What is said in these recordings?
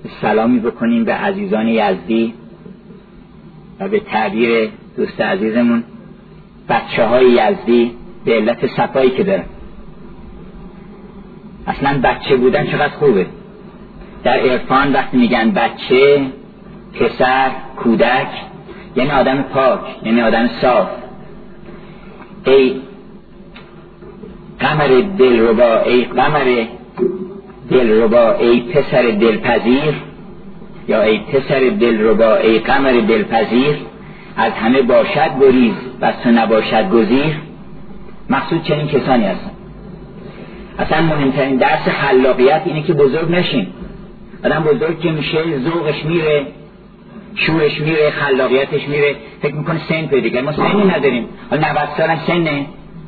سلامی بکنیم به عزیزان یزدی و به تعبیر دوست عزیزمون بچه های یزدی به علت صفایی که دارن. اصلا بچه بودن چقدر خوبه. در عرفان وقتی میگن بچه، پسر، کودک، یعنی آدم پاک، یعنی آدم صاف. ای قمر دلربا، ای قمر دلربا، ای پسر دلپذیر، یا ای پسر دلربا، ای قمر دلپذیر، از همه باشد گریز و از تو نباشد گزیر. مقصود چنین کسانی هستن. اصلا مهمترین درس خلاقیت اینه که بزرگ نشین. آدم بزرگ که میشه ذوقش میره، شورش میره، خلاقیتش میره، فکر میکنه سن پیدا کرد. ما سنی نداریم، حالا 90 سالم سنه.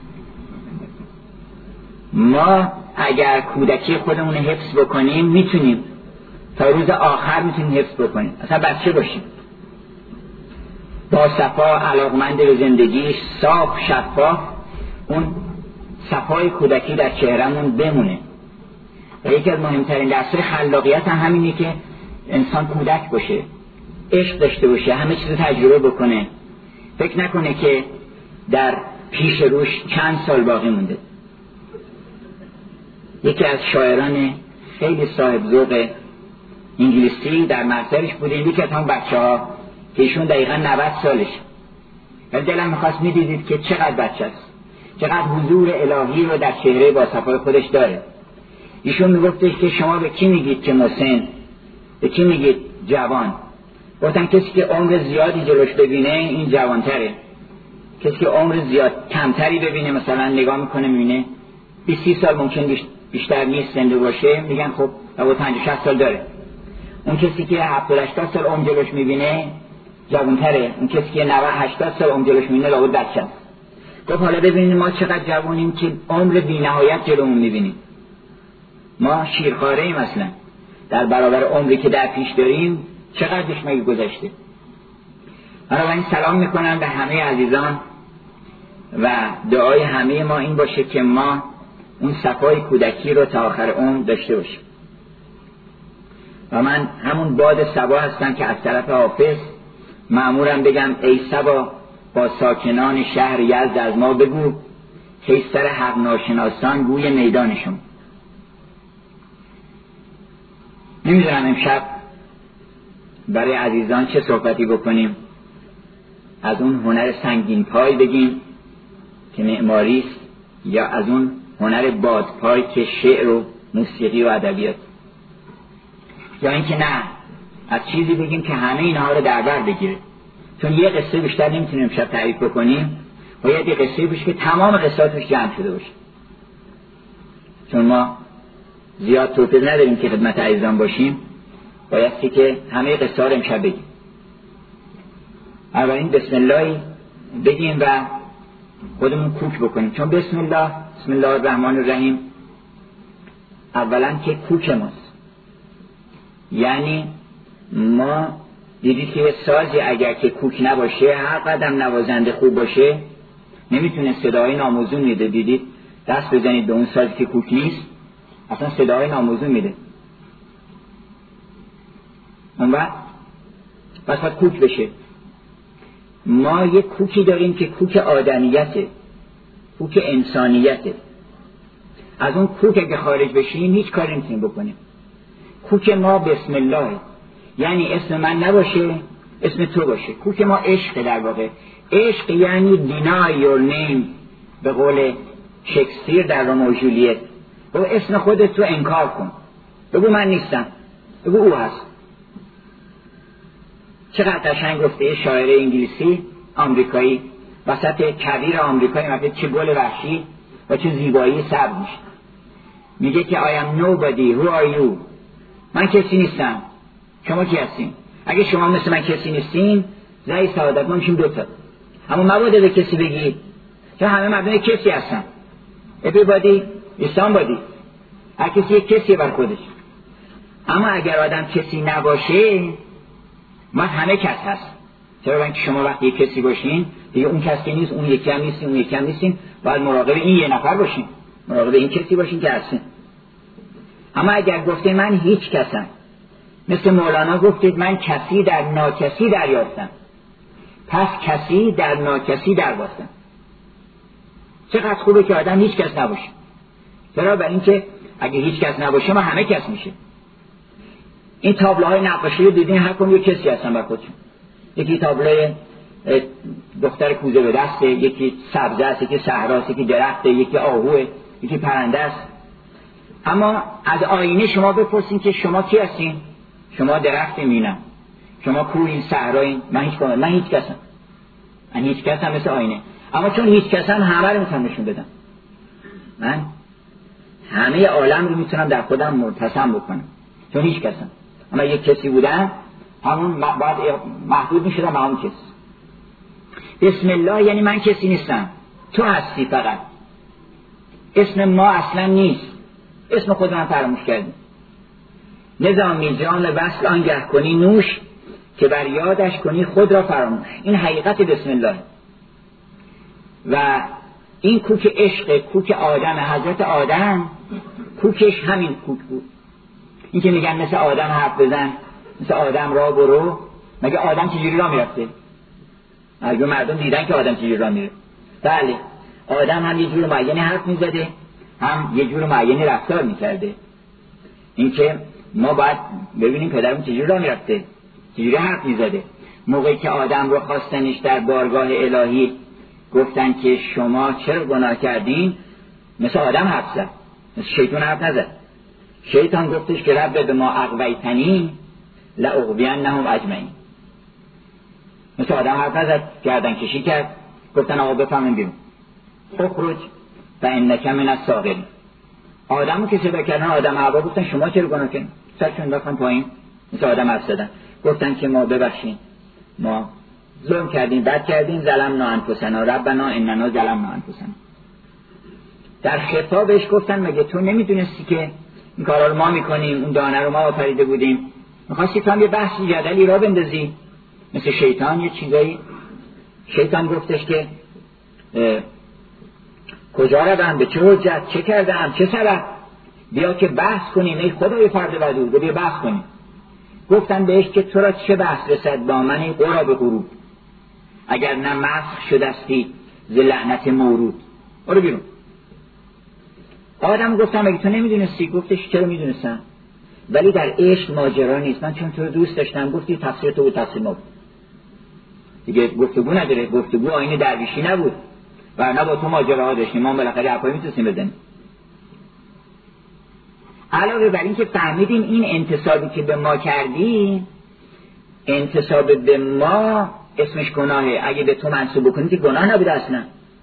ما اگر کودکی خودمون حفظ بکنیم میتونیم تا روز آخر میتونیم حفظ بکنیم. اصلا بچه باشیم با صفا، علاقمند به زندگیش، صاف، شفاف، اون صفای کودکی در چهرمون بمونه. و یکی از مهمترین درس‌های خلاقیت هم همینه که انسان کودک باشه، عشق داشته باشه، همه چیز تجربه بکنه، فکر نکنه که در پیش روش چند سال باقی مونده. یکی از شاعران خیلی صاحب ذوق انگلیسی در محضرش بوده، یکی از هم بچه‌ها که ایشون دقیقاً 90 سالش. ولی دلم می‌خواست می‌دیدید که چقدر بچه است، چقدر حضور الهی رو در چهره با صفای خودش داره. ایشون میگفتش که شما به کی میگید که مسن، به کی میگید جوان؟ گفتن کسی که عمر زیادی جلوش ببینه این جوانتره. کسی که عمر زیاد کمتری ببینه، مثلا نگاه میکنه میبینه 20 سال ممکن بیشتر نیست زنده باشه، میگن خب تا 50-60 سال داره. اون کسی که 70-80 سال عمر جلوش میبینه جوانتره. اون کسی که 90-80 سال عمر جلوش میبینه لابد بچه است. گفت حالا ببینید ما چقدر جوانیم که عمر بی‌نهایت جلومون میبینیم. ما شیرخواره ایم اصلا در برابر عمری که در پیش داریم. چقدرش مگه گذشته؟ بنابراین سلام میکنم به همه عزیزان و دعای همه ما این باشه که ما اون صفای کودکی رو تا آخر عمر داشته باشیم. و من همون باد صبا هستم که از طرف حافظ مأمورم بگم ای صبا با ساکنان شهر یزد از ما بگو که سر حق ناشناسان گوی میدانشون. نمیدونم امشب برای عزیزان چه صحبتی بکنیم. از اون هنر سنگین پای بگیم که معماری است، یا از اون هنر بادپای که شعر و موسیقی و ادبیات، یا اینکه نه از چیزی بگیم که همه اینها رو در بر بگیره. چون یه قصه بیشتر نمیتونیم امشب تعریف بکنیم، باید یه قصه باشه که تمام قصاتش جمع شده باشه. چون ما زیاد توفیق نداریم که خدمت عزیزان باشیم، بایستی که همه قصه رو امشب بگیم. اولین بسم الله بگیم و خودمون کوک بکنیم. چون بسم الله الرحمن الرحیم اولا که کوک ماست. یعنی ما دیدید که سازی اگر که کوک نباشه، هر قدم نوازنده خوب باشه، نمیتونه صدای ناموزون میده. دیدید دست بزنید به اون سازی که کوک نیست، اصلا صدای ناموزون میده. اون وقت بس باید کوک بشه. ما یک کوکی داریم که کوک آدمیته، کوک انسانیته. از اون کوک اگه خارج بشیم هیچ کاری نمیتونیم بکنیم. کوک ما بسم الله، یعنی اسم من نباشه، اسم تو باشه. کوک ما عشق، در واقع عشق یعنی deny your name به قول شکسپیر در رومئو و جولیت. بگو اسم خودت رو انکار کن، بگو من نیستم، بگو او هست. چقدر قشنگ گفته شاعر انگلیسی آمریکایی وسط کویر آمریکایی، مثلا چه گل وحشی و چه زیبایی سبز میشه. میگه که I am nobody, who are you؟ من کسی نیستم، شما کی هستین؟ اگه شما مثل من کسی نیستین، زای سعادت ما میشیم دوتا. اما مبادا به کسی بگید، چون همه مردم کسی هستن. everybody is somebody. هر کسی یک کسی بر خودش. اما اگر آدم کسی نباشه، ما همه کس هست. چرا؟ اینکه شما وقتی یک کسی باشین دیگه اون کسی نیست، اون یکی هم نیستین، اون یکی هم نیستین، باید مراقب این یه نفر باشین، مراقب این کسی باشین که هستین. اما اگر گفته من هیچ کسم، مثل مولانا گفتید من کسی در ناکسی دریافتم، پس کسی در ناکسی درباستم. چقدر خوبه که آدم هیچ کس نباشه. چرا؟ برای اینکه اگه هیچ کس نباشه ما همه کس میشه. این تابلوهای نقاشی رو دیدین، هر کدوم یک کسی هستن بر خودشون. یکی تابلوی دختر کوزه به دسته، یکی سبزه است، یکی صحراست، یکی درخته، یکی آهوه، یکی پرنده است. اما از آینه شما بپرسین که شما کی هستین؟ شما درخت مینم، شما کوهین، صحرایین، من هیچ کسم. من هیچ کسم مثل آینه. اما چون هیچ کسم همه رو میتونم نشون بدم. من همه عالم رو میتونم در خودم مرتسم بکنم چون هیچ کسم. اما یک کسی بودن همون بعد محدود میشدم به همون کسی. بسم الله یعنی من کسی نیستم، تو هستی فقط. اسم ما اصلا نیست، اسم خودم فراموش کردیم. نظامی جام وصل آنگه کنی نوش، که بر یادش کنی خود را فراموش. این حقیقت بسم الله. و این کوک عشق، کوک آدم، حضرت آدم کوکش همین کوک بود. این که میگن مثل آدم حرف بزن، مثل آدم را برو. مگه آدم چجوری را میرفته؟ اگه مردم دیدن که آدم چجوری را میره. بله، آدم هم یه جور معینی حرف میزده، هم یه جور معینی رفتار میکرده. این که ما باید ببینیم پدرمون چجوری را میرفته، چجوری حرف میزده. موقعی که آدم رو خواستنش در بارگاه الهی گفتن که شما چرا گناه کردین، مثل آدم حرف زد، مثل شیطان حرف نزد. شیطان گفتش که رب به ما اغویتنی لاغوینهم اجمعین. مثل آدم حرف نزد، گردن کشی کرد، گفتن آقا بفهمین بیرون، اخرج فانک من الصاغرین. آدمو که صدا کردن آدم حوا گفتن شما چرا گناه کردین، سرشون انداختن پایین، مثل آدم حرف زدن، گفتن که ما ببخشین، ما ظلم کردیم، بد کردیم، ظلمنا انفسنا ربنا اننا ظلمنا انفسنا. در خطابش گفتن مگه تو نمیدونستی که این کارا رو ما میکنیم، اون دانه رو ما آفریده بودیم، میخواستی تو هم یه بحث جدلی را بندازی مثل شیطان یه چیزایی. شیطان گفتش که کجا روم، به چه حجت، چه کردم، چه سبب، بیا که بحث کنیم ای خدای فرد ودود، بیا بحث کنیم. گفتن بهش که تو را چه بحث رسد با من قراب غروب، اگر نه مسخ شدستی ز لعنت مورود، برو بیرون. آدم گفتم اگه تو نمیدونستی، گفتش چرا میدونستم، ولی در عشق ماجرا نیست، من چون تو رو دوست داشتم گفتی تفسیر تو و تفسیر ما بود دیگه، گفتگو نداره، گفتگو آیین درویشی نبود، ورنه با تو ماجراها داشتیم، ما بالاخره حرفایی میتونستیم بزنیم. علاوه بر این که فهمیدیم این انتسابی که به ما کردی، انتساب به ما اسمش گناهه. اگه به تو منسوب بکنی که گناه نبوده اصلا،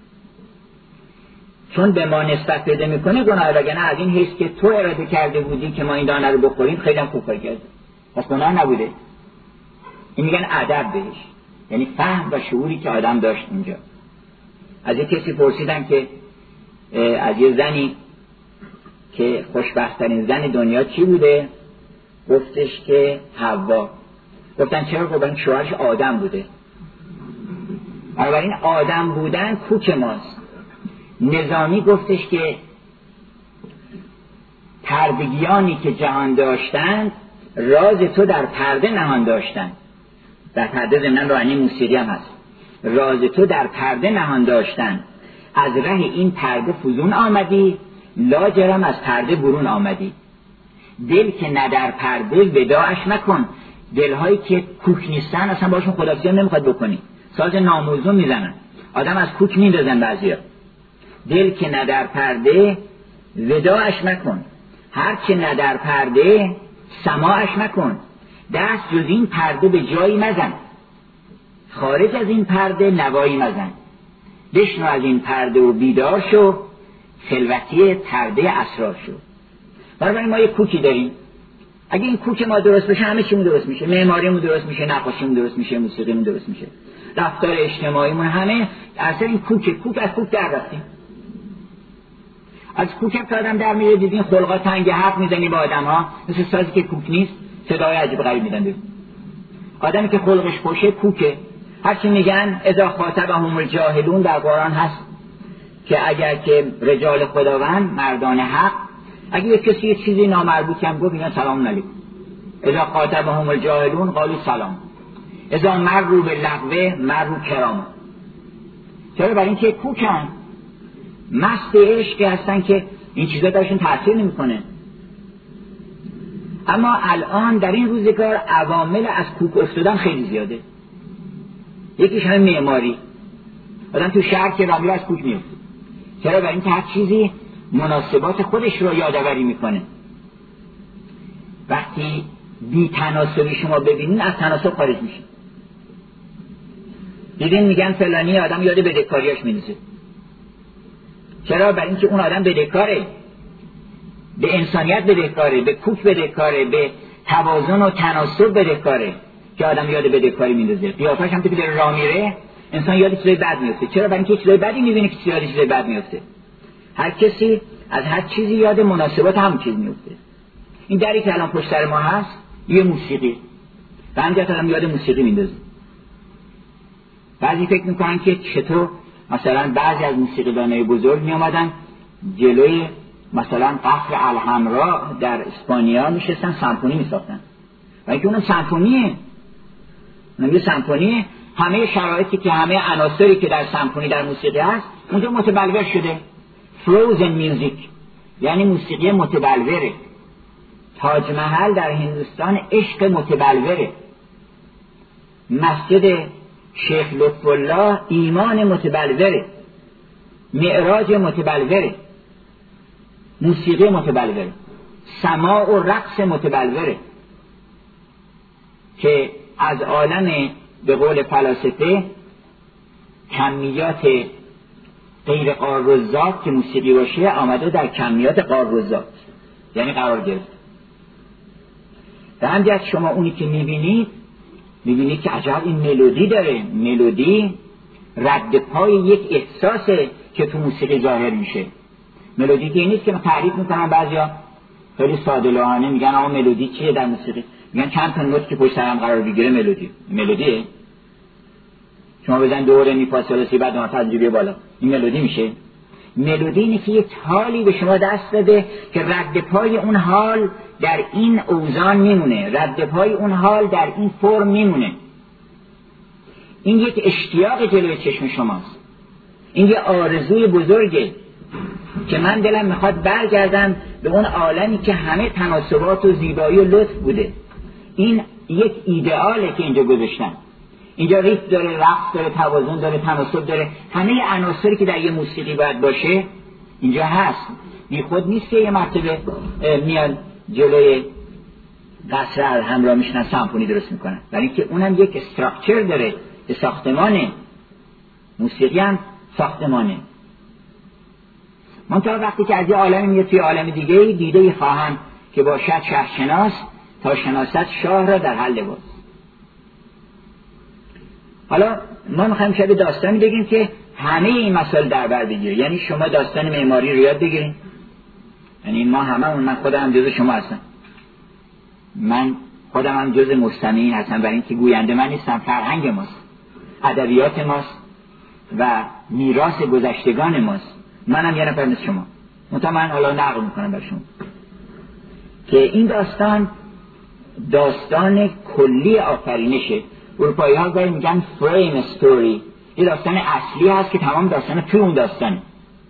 چون به ما نسبت بده میکنه گناه، وگرنه از این حیث که تو اراده کرده بودی که ما این دانه رو بخوریم خیلی هم خوب کار کردی، پس گناه نبوده. این میگن ادب بهش، یعنی فهم و شعوری که آدم داشت اونجا. از یک کسی پرسیدن که از یه زنی که خوشبخت‌ترین زن دنیا چی بوده؟ گفتش که حوا. گفتن چرا؟ گفتن شوهرش آدم بوده. بنابراین آدم بودن کوک ماست. نظامی گفتش که پردگیانی که جهان داشتند راز تو در پرده نهان داشتند. در پرده ضمن راهنی موسیقی هم هست. راز تو در پرده نهان داشتند، از ره این پرده فزون آمدی، لاجرم از پرده برون آمدی. دل که نه در پرده وداعش مکن. دلهایی که کوک نیستن اصلا باشون خداحافظی نمیخواد بکنی، ساز ناموزون میزنن، آدم از کوک میندازن بعضیا. دل که نه در پرده وداعش مکن، هر که نه در پرده سماعش مکن. دست جز این پرده به جایی مزن، خارج از این پرده نوایی مزن. بشنو از این پرده و بیدار شو، خلوتی پرده اسرار شو. برای ما یک کوکی داریم، اگه این کوک ما درست بشه همه چیمون درست میشه، معماریمون درست میشه، نقاشیمون درست میشه، موسیقیمون درست میشه، رفتار اجتماعیمون، همه اصلا این کوک از کوک در رفتیم. از کوک هم آدم در میره. دیدین خلقا تنگ حرف میزنی با آدم ها، مثل سازی که کوک نیست صدای عجیب غریب میدن. آدمی که خلقش خوشه کوکه. هرچی میگن اذا خاطبهم الجاهلون در قرآن هست که اگر که رجال خداوند مردان حق، اگه یک کسی یه چیزی نامربوطی هم گفت میگن سلام علیکم. اذا خاطبهم الجاهلون قالوا سلام اذا مروا باللغو مروا کراما. چرا؟ برای اینکه کوکن، مست عشق هستن که این چیزا درشون تأثیر نمیکنه. اما الان در این روزگار عوامل از کوک افتادن خیلی زیاده. یکیش همه معماری. آدم تو شهر که رامی از کوک میفته. چرا؟ برای اینکه هر چیزی مناسبات خودش رو یادآوری میکنه. وقتی بی تناسبی شما ببینین از تناسب خارج میشه. دیدین میگن فلانی آدم یاد بدهکاریاش میندازه. چرا؟ برای اینکه اون آدم بدهکاره، به انسانیت بدهکاره، به کوک بدهکاره، به توازن و تناسب بدهکاره که آدم یاد بدهکاری میندازه. قیافش هم که داره راه میره انسان یاد چیزای بد میفته. چرا؟ برای اینکه چیزای بدی میبینه که یاد چیزای بد میفته. هر کسی از هر چیزی یاد مناسبات همون چیز میفته. این دری که الان پشت سر ما هست یه موسیقی، و همینجا آدم یاد موسیقی میندازه. بعضی فکر میکنن که چطور مثلا بعضی از موسیقیدانای بزرگ میامدن جلوی مثلا قصر الحمرا در اسپانیا میشستن سمفونی میساختن، و اینکه اون سمفونیه، اون سمفونیه، همه شرایطی که همه عناصری که در سمفونی در موسیقی هست اونجا متبلور شده. فروزن میوزیک یعنی موسیقی متبلوره. تاج محل در هندوستان عشق متبلوره. مسجد شیخ لطف الله ایمان متبلوره. معراج متبلوره. موسیقی متبلوره. سماع و رقص متبلوره که از عالم به قول فلاسفه کمیات غیر قارالذات که موسیقی باشه آمده در کمیات قارالذات، یعنی قرار گرفت. و همجرد شما اونی که میبینید که عجب این ملودی داره. ملودی رد پای یک احساسه که تو موسیقی ظاهر میشه. ملودی که نیست که تعریف میکنن بعضیا خیلی ساده لوحانه میگن آقا ملودی چیه در موسیقی؟ میگن چند تا نوت که پشت هم قرار بگیره ملودیه. شما بزن دوره می فاصله سی بعد نوت تجربه بالا، این ملودی میشه؟ ملودی اینه که یک حالی به شما دست بده که رد پای اون حال در این اوزان میمونه، رد پای اون حال در این فرم میمونه. این یک اشتیاق جلوی چشم شماست. این یک آرزوی بزرگه که من دلم میخواد برگردم به اون عالمی که همه تناسبات و زیبایی و لطف بوده. این یک ایدئاله که اینجا گذاشتن. اینجا ریتم داره، رقص داره، توازن داره، تناسب داره، همه عناصری که در یه موسیقی باید باشه اینجا هست. بی خود نیست که یه مرتبه میان جلوی قصر الحمرا میشنن سمفونی درست میکنن، برای اینکه اونم یک استراکچر داره، یه ساختمانه. موسیقی هم ساختمانه. منتها وقتی که از یه عالمی میاد توی عالم دیگه دیده خواهند که باشد شهرشناس تا شناست شاه را در حل لباس. حالا ما میخوایم شبیه داستانی بگیم که همه این مسائل در بر بگیره. یعنی شما داستان معماری رو یاد بگیرین. یعنی ما هممون، من خودم هم جز شما هستم، من خودم هم جز مستمعین هستم، برای اینکه گوینده من نیستم. فرهنگ ماست، ادبیات ماست و میراث گذشتگان ماست. منم یه نفر مثل شما. من حالا نقل میکنم بر شما که این داستان کلی آفرینشه. اروپایی ها گاهی میگن فریم استوری. این داستان اصلی هست که تمام داستان توی اون داستانه.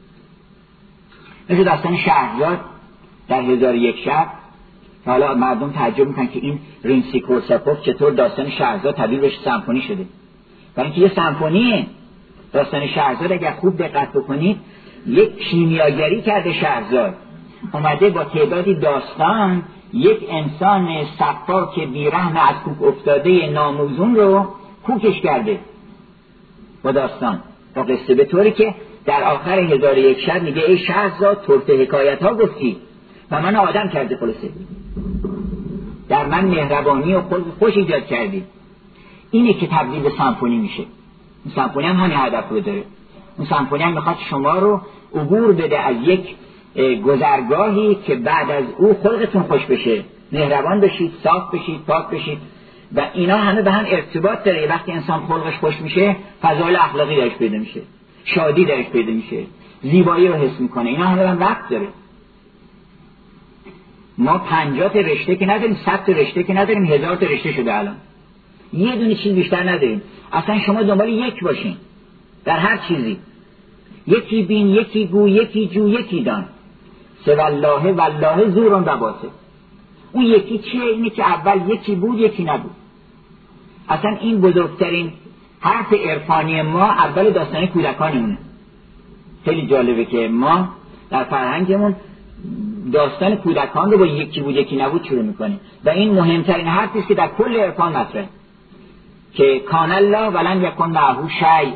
مثل داستان شهرزاد در 1001 شب. حالا مردم تعجب میکنن که این رینسی کورساکوف چطور داستان شهرزاد تبدیل بشه سمفونی شده. برای اینکه یه سمفونیه. داستان شهرزاد اگر خوب دقت بکنید یک کیمیاگری کرده. شهرزاد اومده با تعدادی داستان یک انسان سفاک بیرحم از کوک افتاده ناموزون رو کوکش کرده با داستان، با قصه، به طوری که در آخر 1001 شب میگه ای شهرزاد طرف حکایت ها گفتی و من آدم کرده، خلاصه در من مهربانی و خوش ایجاد کردی. اینه که تبدیل به سمفونی میشه. اون سمفونی هم همین هدف رو داره. اون سمفونی هم میخواد شما رو عبور بده از یک گذرگاهی که بعد از او خلقتون خوش بشه، مهربان بشید، صاف بشید، پاک بشید، و اینا همه به هم ارتباط داره. وقتی انسان خلقش خوش میشه فضایل اخلاقی درش پیدا میشه، شادی درش پیدا میشه، زیبایی رو حس میکنه. اینا همه به هم ربط داره. ما 50 تا رشته که نداریم، 100 تا رشته که نداریم، 1000 تا رشته شده الان. یه دونه چیز بیشتر نداریم. اصلا شما دنبال یک باشین در هر چیزی. یکی بین، یکی گو، یکی جو، یکی دان. سوالله والله زورون و باطل. اون یکی چیه؟ اینه که اول یکی بود یکی نبود. اصلا این بزرگترین حرف عرفانی ما اول داستان کودکانمونه. خیلی جالبه که ما در فرهنگمون داستان کودکان رو با یکی بود یکی نبود شروع میکنیم و این مهمترین حرفی است که در کل عرفان مطرحه که کان الله ولم یکن معه شیء.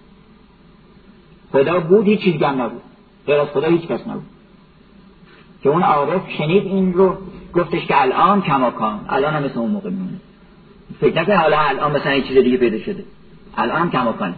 خدا بود، هیچ چیزی هم نبود، غیر از خدا هیچ کس نبود. که اون عارف شنید این رو، گفتش که الان کما کان، الان هم مثل اون موقع میمونه. فکر نکنه حالا الان مثلا یه چیز دیگه پیدا شده، الان هم کما کان.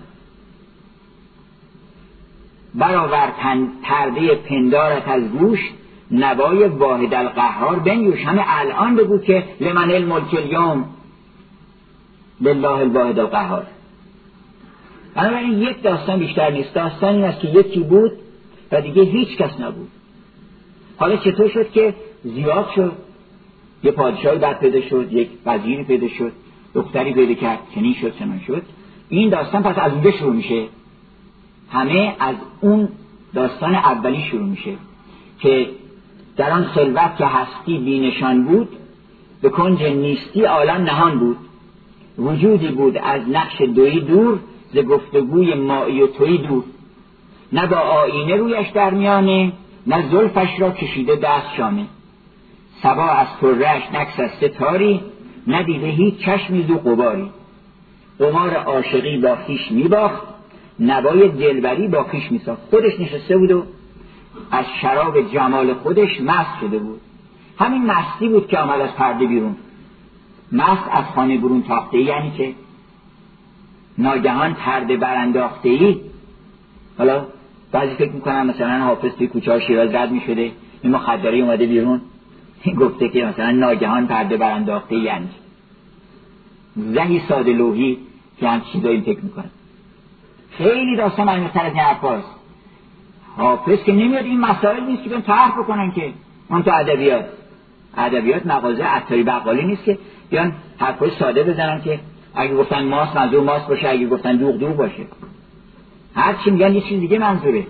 برآور پرده پندارت از گوش، نوای واحد القهار بنیوش. همه الان بگو که لمن الملک الیوم لله الواحد القهار. بنابراین یک داستان بیشتر نیست. داستان این است که یکی بود و دیگه هیچ کس نبود. حالا چطور شد که زیاد شد؟ یه پادشاهی بعد پیدا شد، یک وزیری پیدا شد، دختری پیدا کرد، چنین شد چنان شد. این داستان پس از اونجا شروع میشه. همه از اون داستان اولی شروع میشه که در آن خلوت که هستی بینشان بود، به کنج نیستی عالم نهان بود. وجودی بود از نقش دویی دور، ز گفتگوی مایی و تویی دور. نه با آینه رویش در میانه، نه زلفش را کشیده دست شانه. صبا از طره‌اش نکس از ستاری، ندیده هیچ چشمی زو غباری. قمار عاشقی با خویش میباخت، نوای دلبری با خویش میساخت. خودش نشسته بود و از شراب جمال خودش مست شده بود. همین مستی بود که آمد از پرده بیرون. مست از خانه برون تاخته، یعنی که ناگهان پرده برانداخته ای. حالا بعضی فکر میکنن مثلا حافظ توی کوچه ها شیراز رد میشده، این مخدری اومده بیرون، این گفته که مثلا ناگهان پرده برانداخته ای، یعنی زهی ساده لوحی که هم چیزایی فکر میکنن. خیلی داستان عمیق‌تر از این حرفاست. حافظ که نمیاد این مسائل نیست که بیان طرح بکنن که اون تو ادبیات مغازه عطاری بقالی نیست که بیان حرفای ساده بزنن که اگه گفتن ماست منظور ماست باشه، اگه گفتن دوغ باشه. هر چی میگن یه چیز دیگه منظوره.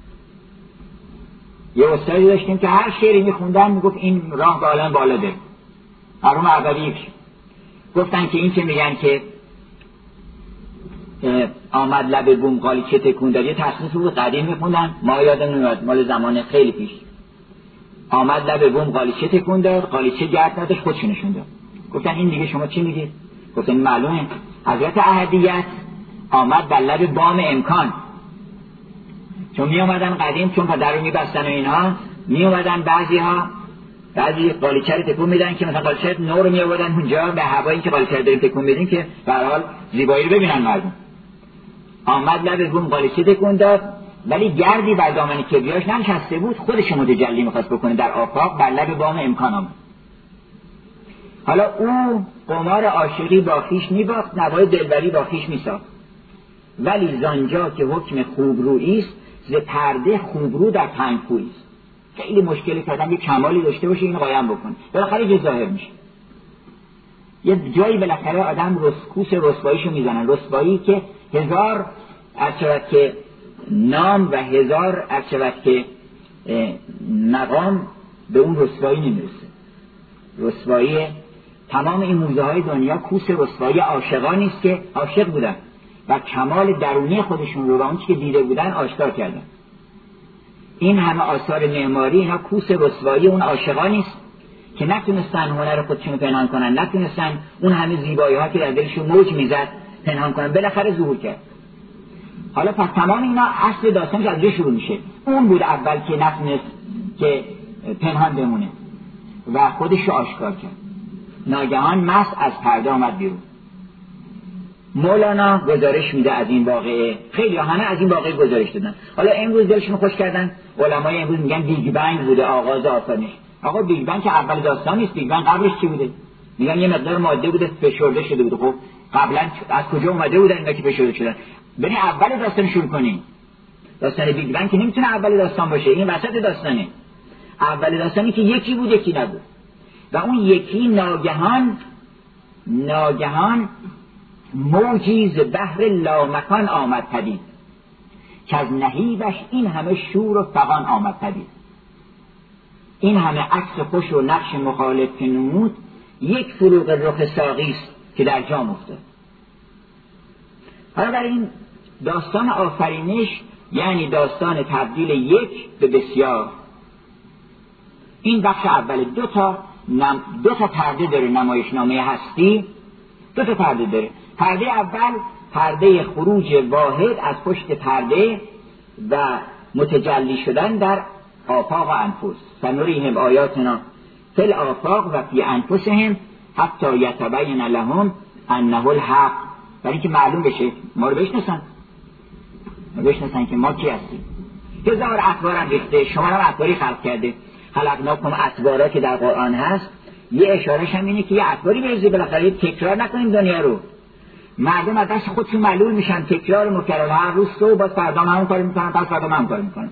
یه استادی داشتیم که هر شعری میخوندن میگفت این راه به عالم بالا ده. هرون عبدیک گفتن که این که میگن که آمد لب بوم قالیچه تکون داد، یه تصنیف بود قدیم میخوندن، ما یادم نمیاد، مال زمان خیلی پیش. آمد لب بوم قالیچه تکون داد، قالیچه گرد نداشت خودش نشون داد. گفتن این دیگه شما چی میگید؟ گفتن معلومه حضرت احدیت آمد در لب بام امکان. چون می اومدن قدیم، چون پدر رو میبستن و اینها، می اومدن بعضی قالیچه رو تکون میدن که مثلا قالیچه نو رو می آوردن اونجا به هوایی که قالیچه رو داریم تکون میدیم که به هر حال زیبایی رو ببینن مردم. آمد لب بوم قالیچه تکون داد، ولی گردی بر دامن کبریاش ننشسته بود، خودش متجلی میخواست بکنه در آفاق، بر لب بام امکان آمد. حالا او قمار عاشقی با خویش میباخت، نوای دلبری با خویش میساخت. ولی زانجا که حکم خوبرویی است، ز پرده خوبرو در تنگخویی است. خیلی مشکلی کردن یه کمالی داشته باشه اینو قایم بکنه، بالاخره یه ظاهر میشه. یه جایی بالاخره آدم کوس رسواییشو میزنن، رسوایی که هزار ارچوت که نام و هزار ارچوت که مقام به اون رسوایی نمیرسه. رسوایی تمام این موزه های دنیا کوس رسوایی عاشقانی است که عاشق بودن و کمال درونی خودشون رو و اون چی که دیده بودن آشکار کردن. این همه آثار معماری اینا کوس رسوایی اون عاشقانی است که نتونستن هنر خودشون پنهان کنن، نتونستن اون همه زیبایی ها که در دلشون موج میزد پنهان کنن، بالاخره ظهور کرد. حالا پس تمام اینا اصل داستانش از جا شروع میشه. اون بود اول که نتونست که پنهان بمونه و خودش رو آشکار کرد. ناگهان مست از پرده آمد بیرون. مولانا گزارش میده از این واقعه، خیلی همه از این واقعه گزارش دادن. حالا امروز دلشون خوش کردن، علمای امروز میگن بیگ بنگ بوده آغاز آفرینش. آقا بیگ بنگ که اول داستان نیست، بیگ بنگ قبلش چی بوده؟ میگن یه مقدار ماده بوده فشرده شده بوده. خب قبلا از کجا اومده بودن اینا که فشرده شدن؟ بریم اول داستان شروع کنیم. داستان بیگ بنگ که نمیتونه اول داستان باشه، این وسط داستانه. اول داستانی که یکی بود یکی نبود و اون یکی ناگهان موجی ز بحر لامکان آمد پدید که از نهیبش این همه شور و فغان آمد پدید. این همه عکس خوش و نقش مخالف که نمود یک فروغ رخ ساقی است که در جام افتاد. حالا برای این داستان آفرینش یعنی داستان تبدیل یک به بسیار. این بخش اول دو تا پرده داره. نمایشنامه هستی دو تا پرده داره. پرده اول پرده خروج واحد از پشت پرده و متجلی شدن در آفاق و انفس. سنریهم آیاتنا فی الآفاق و فی انفسهم حتی یتبین لهم انه الحق. برای اینکه معلوم بشه ما رو بشناسن که ما کی هستیم. هزار اطوار هم ریخته، شما هم اطواری خلق کرده. خلقناکم اطوارا که در قرآن هست، یه اشارهش هم اینه که یه اطواری بریزی، بالاخره تکرار نکنیم دنیا رو. مردم از دست خودشون معلول میشن، تکرار مکرر، هر روز صبح باز فردا همون کارو میکنن، پس فردا همون کارو میکنن.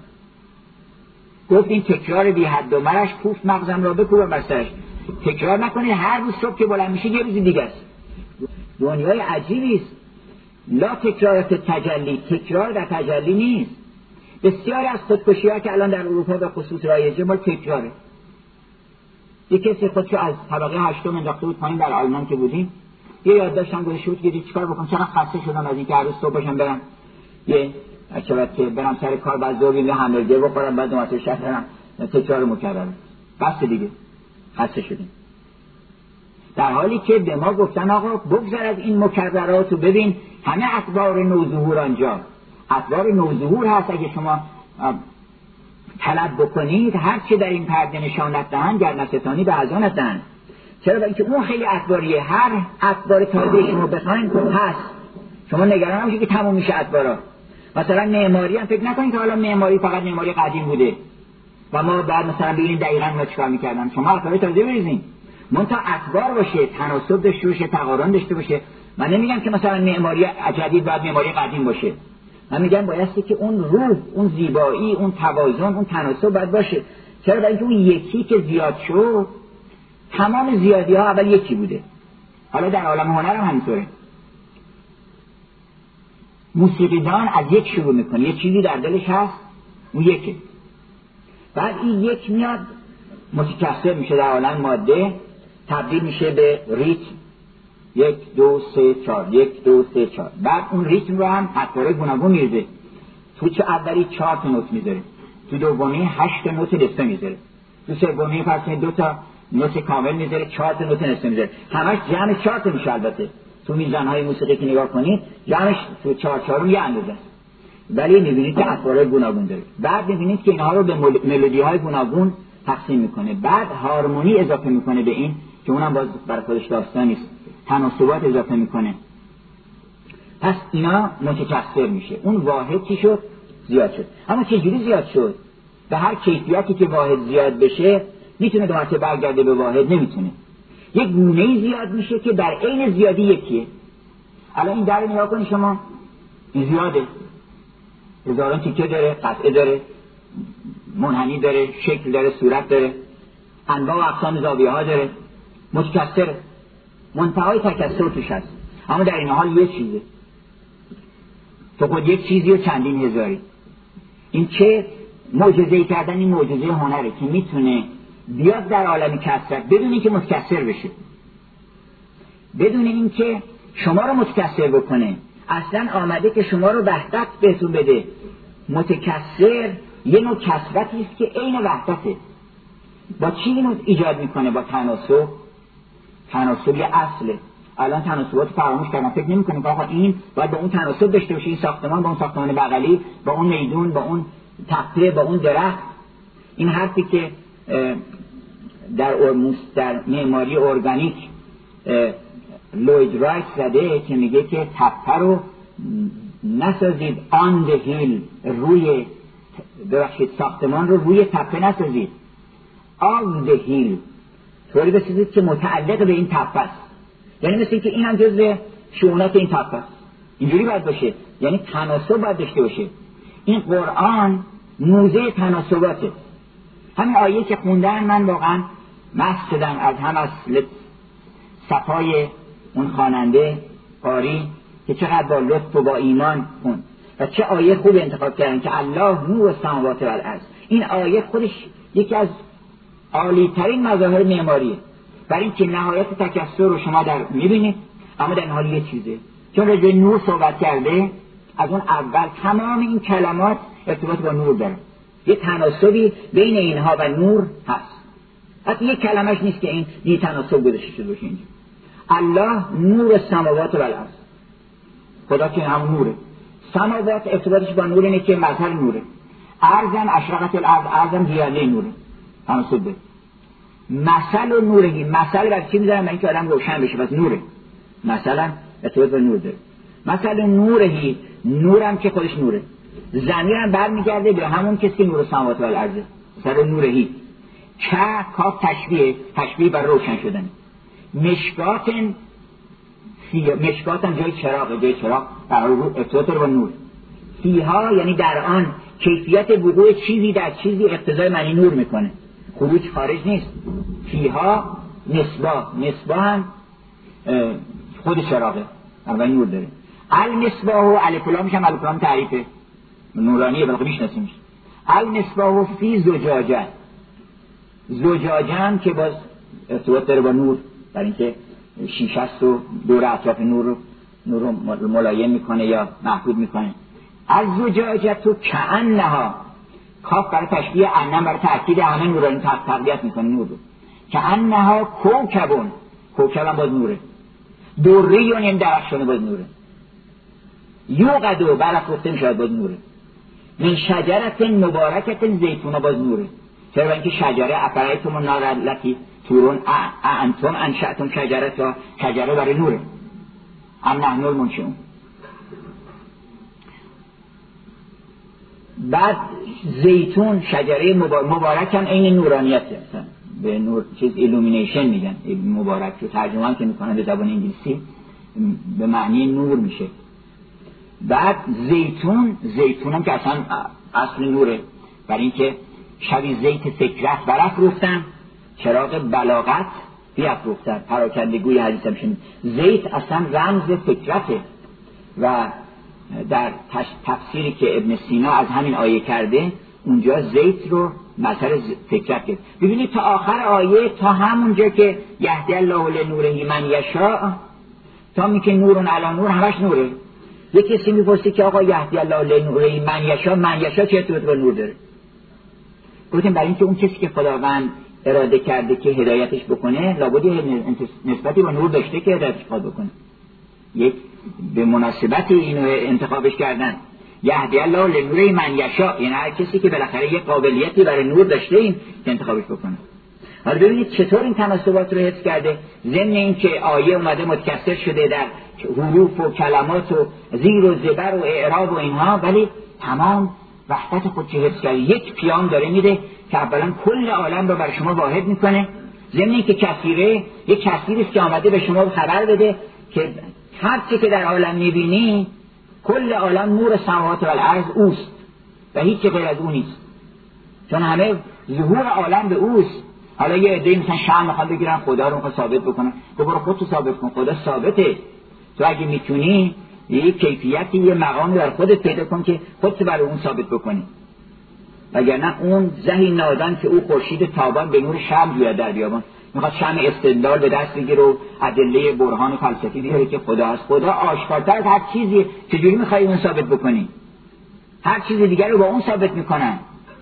گفت این تکرار بی حد و مرش پوست مغزم را بکوبه بسترش. تکرار نکنید، هر روز صبح که بلند میشه یه روز دیگه است. دنیای عجیبی است. لا تکرارات تجلی، تکرار در تجلی نیست. بسیاری از خودکشی‌ها که الان در اروپا به خصوص رایجه مال تکراره. یک کسی خودشو از طبقه 8 انداخته بود پایین در آلمان که بودیم. یه یادداشتم گذاشته بود که چیکار بکنم، چقدر خسته شدم از اینکه هر روز صبح باشم برم یه چقدر که برم سر کار، بعد ظهر یه همبرگر بخورم، بعد دوباره شهر برم، تکرار مکرر. بس دیگه خسته شدیم. در حالی که به ما گفتن آقا بگذر از این مکررات و ببین همه اطوار نوظهور آنجا. اطوار نوظهور هست، اگه شما طلب بکنید هر چه در این پرده نشانت دهند گرنستانی به ازانت دهند. چرا؟ برای اینکه اون خیلی اطواریه، هر اطوار تازه شما بخواین هست. شما نگران نباشید که تموم میشه اطوارا. مثلا معماری هم فکر نکنید که حالا معماری فقط معماری قدیم بوده و ما بعد مثلا ببینید دقیقاً ما چیکار می‌کردن. شما اطوار تازه بریزین، منتها اطوار باشه، تناسب داشته باشه، تقارن داشته باشه. من نمیگم که مثلا معماری جدید باید معماری قدیم باشه، من میگم بایستی که اون روح، اون زیبایی، اون توازن، اون تناسب باید باشه. چرا؟ برای اینکه اون یکی که زیاد شد، تمام زیادی ها اول یکی بوده. حالا در عالم هنر هم همینطوره. موسیقیدان از یک شروع میکنه، یه چیزی در دلش هست، اون یکه. بعد این یک میاد متکثر میشه در عالم ماده، تبدیل میشه به ریتم. 1 2 3 4 1 2 3 4. بعد اون ریتم رو هم اطوار گوناگون میریزه. تو چه اولی 4 تا نوت میذاره، تو دومی 8 تا نوت نصفه میذاره، تو سومی پس 2 تا نوت کامل میذاره، 4 تا نوت نصفه میذاره. همش جمع 4 تا میشه. البته تو میزانهای موسیقی که نگاه کنید جمعش تو 4 4 یه اندازه است، ولی میبینید که اطوار گوناگون داره. بعد میبینید که اینها رو به ملودی‌های گوناگون تقسیم میکنه. بعد هارمونی اضافه میکنه به این که اونم باز برای خودش داستان نیست، تناسبات اضافه میکنه. پس اینا متکثر میشه. اون واحد چی شد؟ زیاد شد. اما چجوری زیاد شد؟ به هر کیفیتی که واحد زیاد بشه میتونه دو مرتبه برگرده به واحد، نمیتونه. یک گونه‌ای زیاد میشه که در عین زیادی یکیه. الان این در نگاه کنید شما، این زیاده، هزاران تیکه داره، قطعه داره، منحنی داره، شکل داره، صورت داره، انواع و اقسام زاویه ها داره، متکثر، منتهای تکثر توش هست. اما در این حال یه چیزه، تو خود یک چیزی و چندین هزاری. این چه معجزه‌ای کردن، این معجزه هنره که میتونه بیاد در عالم کثرت بدون اینکه متکثر بشه، بدون اینکه شما رو متکثر بکنه. اصلا آمده که شما رو وحدت بهتون بده. متکثر یه نوع کثرتی است که عین وحدته. با چی اینو ایجاد میکنه؟ با تناسب. تناسب یه اصله. الان تناسبات فراموش کردن، فکر نمی‌کنیم آقا این باید با اون تناسب داشته باشه، این ساختمان با اون ساختمان بغلی، با اون میدون، با اون تپه، با اون درخت. این حرفی که در معماری ارگانیک لوید رایت زده که میگه که تپه رو نسازید آن ده هیل، روی ساختمان رو روی تپه نسازید، آن ده هیل طوری بسازید که متعلق به این تپه است. یعنی مثل که این هم جزء شؤونات این تپه است. اینجوری باید باشه، یعنی تناسب باید داشته باشه. این قرآن موزه تناسباته. همین آیه که خوندن من واقعا مست شدم از هم از صفای اون خواننده قاری که چقدر با لطف و با ایمان خوند و چه آیه خوب انتخاب کردن که الله نور السماوات و الارض. این آیه خودش یکی از عالی ترین مظاهر معماریه، برای اینکه نهایت تکثر رو شما در میبینید، اما در حال یه چیزه، چون راجع به نور صحبت کرده از اون اول تمام این کلمات ارتباط با نور داره، یه تناسبی بین اینها و نور هست، حتی یک کلمش نیست که این بی تناسب گذاشته شده باشه. اینجا الله نور السماوات و الارض، خدا که همون نوره. سماوات ارتباطش با نور اینه که مظهر نوره. ارضم اشرقت الارض، ارضم دیانه نوره، تناسب داره. مثل و نورهی، مثل برای چی میذارم؟ اینکه آدم روشن بشه، پس نوره، مثلا ارتباط با نور داره. مثل نورهی، نورم که خودش نوره، ضمیرم برمیگرده به همون کسی که نور سماوات و الارض. مثل نورهی که کاف تشبیه بر روشن شدن. مشکاتن جای چراغ در ارتباط با نور. فیها یعنی در آن، کیفیت وقوع چیزی در چیزی اقتضای معنی نور میکنه، خروج خارج نیست. فیها مصباح هم خود چراغه، اول نور داره. المصباح و الف لام هم الف لام تعریفه نورانیه، بلکه میشناسیمش. المصباح فی زجاجه، زجاجه هم که باز ارتباط داره با نور، برای اینکه شیشه است و دور اطراف نور رو ملایم میکنه یا محدود میکنه. از زجاجه تو کأنها، کاف برای تشبیه، انم برای تأکید همه نورانی تقویت میکنه نور رو. کأنها کوکبون، کوکب هم باز نوره. دوریون این درخشانه باز نوره. یوقدو برافروخته میشه باز نوره. من شجرت مبارکت زیتون باز نوره. چرا؟ اینکه شجره افرایتم النار التی تورون انتم انشأتم شجرتا، شجره برای نوره. ام نحن المنشئون. بعد زیتون شجره مبارک هم این نورانیته، به نور چیز ایلومینیشن میگن، مبارک رو ترجمه هم که میکنن به زبان انگلیسی به معنی نور میشه. بعد زیتون هم که اصلا اصل نوره، برای اینکه شبیه زیت فکرت برافروختن، چراغ بلاغت بیافروختن، پراکندگوی حدیث هم شنید. زیت اصلا رمز فکرته و در تفسیری که ابن سینا از همین آیه کرده اونجا زیت رو مثل فکرت کرد. ببینید تا آخر آیه، تا همونجا که یهدی الله لنوره من یشاء، تا میگه نورون علی نور، همش نوره. یک کسی میپرسه که آقا یهدی الله لنوره من یشاء چه ارتباطی با نور داره؟ گفتیم برای اینکه اون کسی که خداوند اراده کرده که هدایتش بکنه لابد نسبتی با نور داشته که هدایتش بکنه. یک به مناسبت اینو انتخابش کردن. یهدی الله لنوره من یشاء، یعنی هر کسی که بالاخره یک قابلیتی برای نور داشته این انتخابش بکنه. حالا ببینید چطور این تناسبات رو حفظ کرده، ضمن این که آیه اومده متکثر شده در حروف و کلمات و زیر و زبر و اعراب و اینها، ولی تمام وحدت خودش حفظ کرده. یک پیام داره میده که اولا کل عالم رو برای شما واحد میکنه، ضمن این که کثیره، یک کثیری است که آمده به شما خبر بده که هر چی که در عالم میبینی، کل عالم نور سماوات و الارض اوست و هیچ غیر از اون نیست، چون همه ظهور عالم به اوست. حالا یه عده مثلا شمع میخواد بگیرن خدا رو میخواد ثابت بکنن، تو برو خودت ثابت کن، خدا ثابته. تو اگه میتونی یه کیفیتی، یه مقامی در خودت پیدا کن که خودت برای اون ثابت بکنی، وگرنه اون ذهی نادان که او خورشید تابان به نور شمع بیاد در بیابان، میخواد شمع استدلال به دست بگیره و ادله برهان فلسفی بیاره که خدا است. خدا آشکارتر از هر چیزی، چجوری میخوای اون ثابت بکنی؟ هر چیز دیگر رو با اون ثابت میکنن.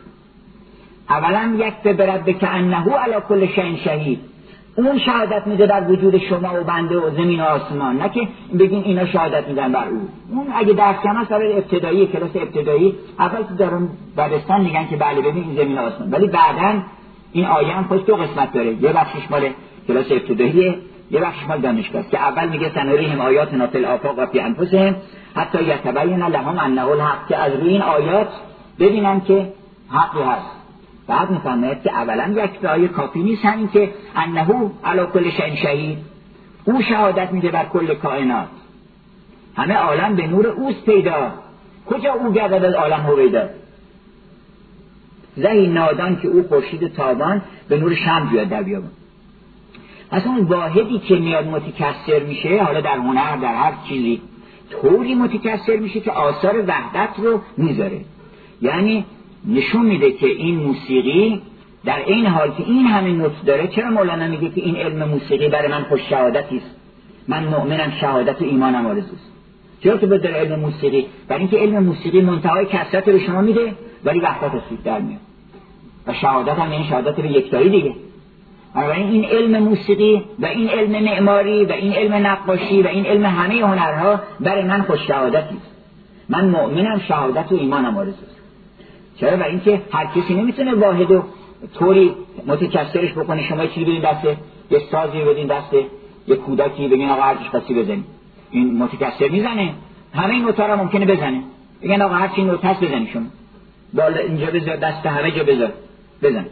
اولا یک برد به که انه علی کل شیء شهید، اون شهادت میده در وجود شما و بنده و زمین و آسمان، نه که بگین اینا شهادت میدن بر او. اون اگه درس کم است برای ابتدایی، کلاس ابتدایی، اول تو دارن دبستان میگن که بله ببین این زمین و آسمان، ولی بعدن این آیه هم خودش دو قسمت داره، یه بخشش مال کلاس ابتداییه، یه بخشش مال دانشگاه است، که اول میگه سنوریهم آیاتنا فی الآفاق و فی انفسهم حتی یتبین لهم انه الحق، که از روی این آیات ببینن که حقی هست. بعد میفهمید که اولا یک آیه کافی نیست، همین که انه علی کل شیء شهید، او شهادت میده بر کل کائنات، همه عالم به نور اوست پیدا، کجا او گردد از عالم هویدا. زهی نادان که او خورشید تابان به نور شمس بیاد در بیابان. اصلا اون واحدی که میاد متکثر میشه، حالا در هنر در هر چیزی طوری متکثر میشه که آثار وحدت رو میذاره. یعنی نشون میده که این موسیقی در این حال که این همه نوت داره، چرا مولانا میگه که این علم موسیقی برای من خوش شهادتی است، من مؤمنم، شهادت و ایمانم آرزوست. چرا که بداره علم موسیقی؟ برای اینکه علم موسیقی منتهای کثرت به شما میده ولی وحدت از سود در میاد، و شهادت هم یعنی شهادت به یکتایی دیگه. بنابراین این علم موسیقی و این علم معماری و این علم نقاشی و این علم همه هنرها برای من خوش شهادتی است، من مؤمنم، شهادت و ایمانم آرزوست. چرا؟ برای اینکه هر کسی نمیتونه واحد و طوری متکثرش بکنه. شما چیزی بدین دسته یه سازی، بدین دسته یه کودکی، بگین آقا هر چیز خاصی بزنید، این متکثر میزنه، همه این نوتا رو ممکنه بزنه، بگین آقا هر چی نوت هست بزنید، شما بالا اینجا بذار، دست همه جا بذار، بزن.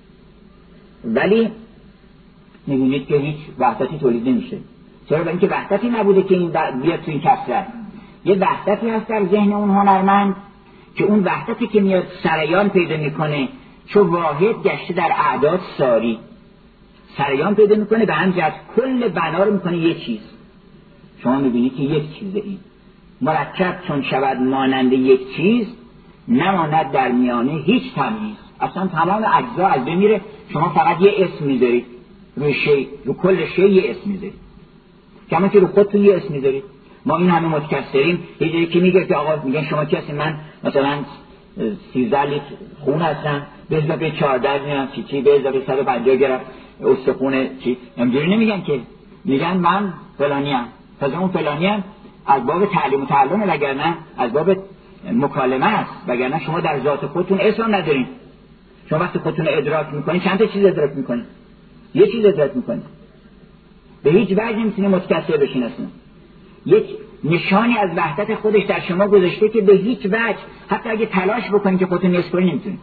ولی می‌بینید که هیچ وحدتی تولید نمیشه. چرا؟ برای اینکه وحدتی نبوده که این بیاد تو این کثرت. یه وحدتی هست در ذهن اون هنرمند که اون وحدتی که میاد سریان پیدا میکنه، چون واحد گشته در اعداد ساری، سریان پیدا میکنه، به هم جهت کل بنا رو میکنه یه چیز. شما میبینید که یک چیزه، این مرکب چون شود مانند یک چیز، نماند در میانه هیچ تمیز. اصلا تمام اجزا از بین میره، شما فقط یه اسم میذارید روی شی، رو کل شی یه اسم میذارید، کما که رو خودتون یه اسم میذارید. ما این همه متکثریم، یه جایی که میگه که آقا میگن شما کی هستین؟ من مثلا 13 لیتر خون هستم، به اضافه 14 میام چی به اضافه 150 گرم استخون چی، اینجوری نمیگن که، میگن من فلانیم. تازه اون فلانیم از باب تعلیم و تعلم، وگرنه از باب مکالمه است، وگرنه شما در ذات خودتون اسم ندارین. شما وقتی خودتون ادراک میکنید چند تا چیز ادراک میکنید؟ یه چیز ادراک میکنید، به هیچ وجه نمیتونید متکثر بشین. اصلا یک نشانی از وحدت خودش در شما گذاشته که به هیچ وجه، حتی اگه تلاش بکنید که خودتون نصف کنید، نمیتونید.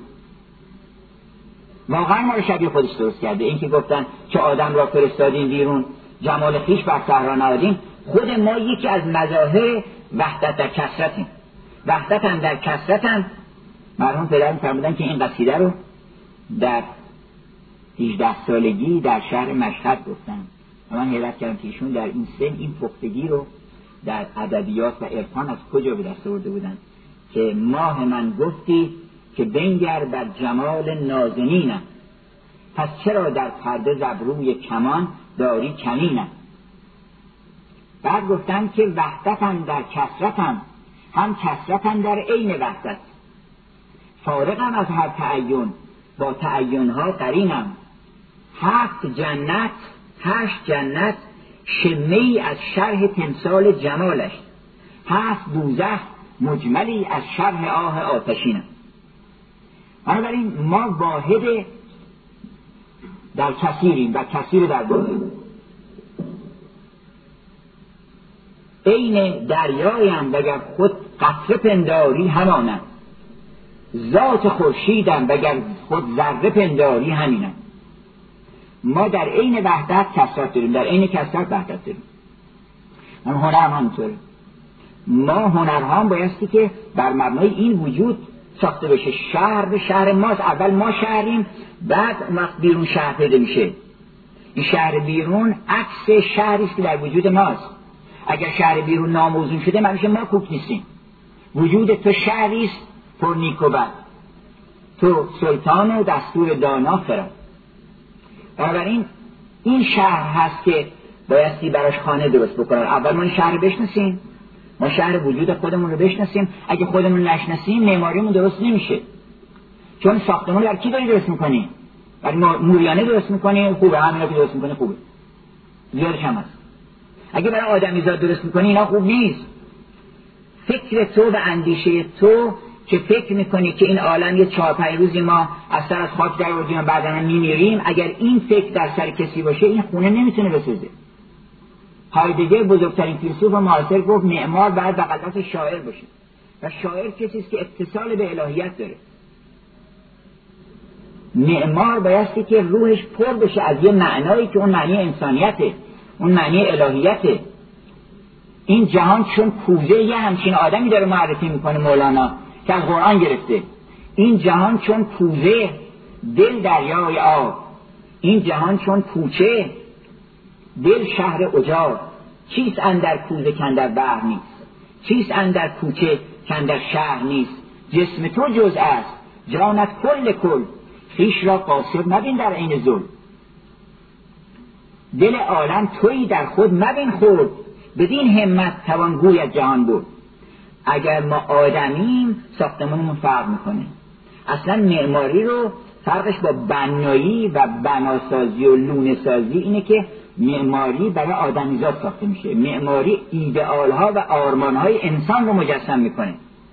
واقعا ما رو شبیه خودش درست کرده. این که گفتن که آدم را فرستادین بیرون، جمال خویش بر صحرا نهادین، خود ما یکی از مظاهر وحدت در کثرتیم. وحدت هم در کثرت هم. مرحوم پدرم فرمودن که این قصیده رو در 18 سالگی در شهر مشهد گفتن. من حیرت کردم که ایشون در این سن این پختگی رو در ادبیات و عرفان از کجا به دست آورده بودن که ماه من گفتی که بنگر بر جمال نازنینم، پس چرا در پرده زبروی کمان داری کمینم. بعد گفتن که وحدتن در کثرتن، هم کثرتن در عین وحدت، فارغم از هر تعین، با تعینها قرینم. 7 جنت 8 جنت شمه‌ای از شرح تمثال جمالش، 7 دوزخ مجملی از شرح آه آتشینم. بنابراین ما واحد در کثیریم و کثیر در واحد. عین دریایم وگر خود قطره پنداری همانم، ذات خورشیدم وگر خود ذره پنداری همینم. ما در عین وحدت کثرت داریم، در عین کثرت وحدت داریم. هنر هم همینطوره. ما هنرها هم بایستی که بر مبنای این وجود ساخته بشه. شهر به شهر ماست، اول ما شهریم، بعد وقت بیرون شهر پیدا میشه. این شهر بیرون عکس شهری است که در وجود ماست. اگر شهر بیرون ناموزون شده معنیش ما کوک نیستیم. وجود تو شهری است پر نیک و بد، تو سلطان و دستور دانا فرد. بنابراین این شهر هست که بایستی براش خانه درست بکنن. اول ما این شهر بشناسیم، ما شهر وجود خودمون رو بشناسیم. اگه خودمون نشناسیم معماریمون درست نمیشه. چون ساختمون در کی داری درست میکنی؟ برای موریانه درست میکنی، خوبه، همینا که درست میکنی خوبه، زیادش هم هست. اگه برای آدمیزاد درست میکنی اینا خوب نیست. فکر تو و اندیشه تو که فکر میکنی که این عالم یه 4-5 روزی ما از سر از خاک در آوردیم و بعداً میمیریم، اگر این فکر در سر کسی باشه این خونه نمیتونه بسازه. هایدگر بزرگترین فیلسوف معاصر گفت معمار باید بغلت شاعر باشه و شاعر کسی است که اتصال به الهیت داره. معمار بایستی که روحش پر بشه از یه معنایی که اون معنی انسانیته، اون معنی الهیته. این جهان چون کوزه یه همچین آدمی داره معرفی میکنه مولانا که از قرآن گرفته، این جهان چون کوزه دل دریای آب، این جهان چون کوچه دل شهر اجاق. چیست اندر کوزه کاندر بحر نیست، چیست اندر کوچه کاندر شهر نیست. جسم تو جز است جانت کل، خویش را قاصر مبین در عین ذل. دل عالم تویی در خود مبین خود، بدین همت توان گوید جهان بود. اگر ما آدمیم ساختمانمون فرق میکنه. اصلا معماری رو فرقش با بنایی و بناسازی و لونه سازی اینه که معماری برای آدمیزاد ساخته میشه. معماری ایدئالها و آرمانهای انسان رو مجسم میکنه.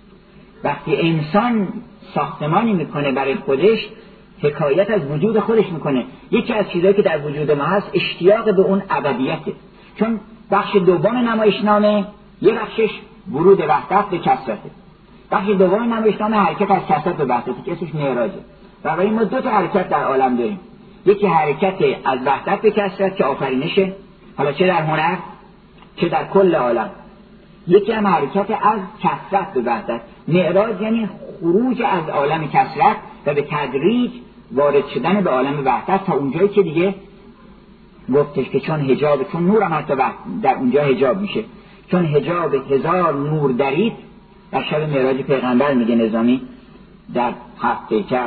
وقتی انسان ساختمانی میکنه برای خودش، حکایت از وجود خودش میکنه. یکی از چیزایی که در وجود ما هست اشتیاق به اون ابدیته. چون بخش دوم نمایشنامه یه بخشش ورود وحدت به کثرته، بخش دوم نمایشنامه حرکت از کثرت به وحدت که اسمش معراجه. و برای ما دو تا حرکت در عالم داریم، یکی حرکت از وحدت به کثرت که آفرینشه، حالا چه در هنر چه در کل عالم، یکی هم حرکت از کثرت به وحدت. معراج یعنی خروج از عالم کثرت و به تدریج وارد شدن به عالم وحدت تا اونجایی که دیگه گفتش که چون حجاب، چون نور هم حتی در اونجا حجاب میشه، چون حجاب 1000 نور درید. در شب معراج پیغمبر میگه نظامی در هفته کرد،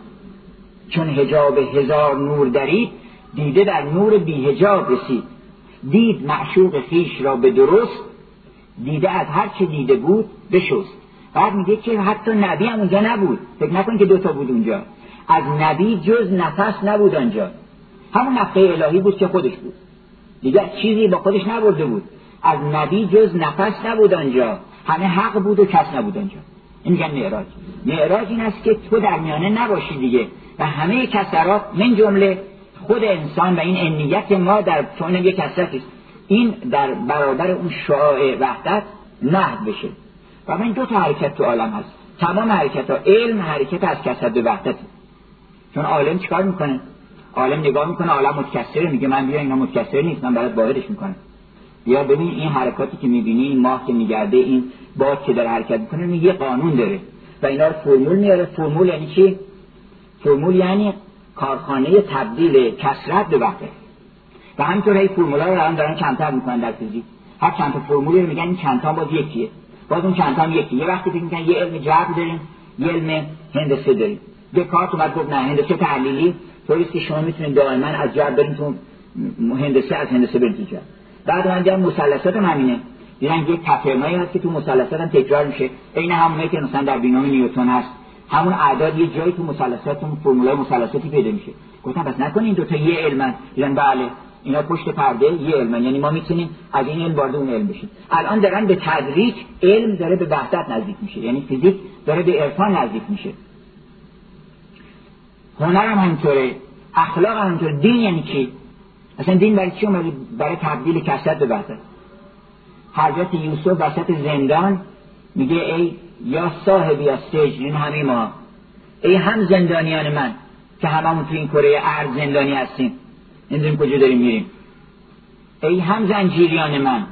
چون حجاب 1000 نور درید، دیده در نور بی حجاب رسید. دید معشوق خیش را به درست، دیده از هر چه دیده بود بشست. بعد میگه که حتی نبی هم اونجا نبود. فکر نکن که دوتا بود اونجا. از نبی جز نفس نبود آنجا. همون نفخه الهی بود که خودش بود، دیگه چیزی با خودش نبرده بود. از نبی جز نفس نبود آنجا، همه حق بود و کس نبود آنجا. این میگن معراج. معراج این است که تو در میانه نباشی دیگه و همه کسرات من جمله خود انسان و این انیت ما در چون یک کسرت است، این در برابر اون شعاع وحدت نهد بشه. و من دو تا حرکت تو عالم هست. تمام حرکت ها علم حرکت از کسرت به وحدت. چون عالم چیکار میکنه؟ عالم نگاه میکنه عالم متکثره، میگه من بیا اینا متکثر نیست، من برات واحدش میکنم. بیا ببین این حرکاتی که میبینی، این ماه که میگرده، این باد که داره حرکت میکنه، یه قانون داره و اینا رو فرمول میاره. فرمول یعنی چی؟ فرمول یعنی کارخانه تبدیل کثرت به وحدت. و همینطور این فرمولا رو دارن کمتر میکنن در فیزیک. هر چند تا فرمولی رو میگن این چند تا باز یکیه، باز اون چند تا یکی. یه وقتی فکر میکنن یه علم جبر داریم، یه علم هندسه داریم. دکارت اومد گفت نه، هندسه تحلیلی طوریه که شما میتونید دائما از جبر برید تو هندسه، از هندسه برید تو جبر. بعد من دیدم مثلثات هم همینه. دیدن یه پترنایی هست که تو مثلثات هم تکرار میشه، عین همونایی که مثلا در بینام نیوتن هست. همون اعداد یه جایی تو مثلثات، تو فرمولای مثلثاتی پیدا میشه. گفتم پس نکنین این دو تا یه علمن. دیدن بله اینا پشت پرده یه علمن، یعنی ما میتونیم از این علم وارد اون علم بشیم. الان دارن به تدریج علم داره به وحدت نزدیک میشه، یعنی فیزیک داره به عرفان نزدیک میشه. هنر هم همینطوره، اخلاق هم همینطوره. دین یعنی چی؟ اصلا دین برای چی اومده؟ برای تبدیل کثرت به وحدت. حضرت یوسف وسط زندان میگه ای یا صاحب یا سجن، این همه ما، ای هم زندانیان من که هممون تو این کره ارض زندانی هستیم، نمیدونیم کجا داریم میریم، ای هم زنجیریان من،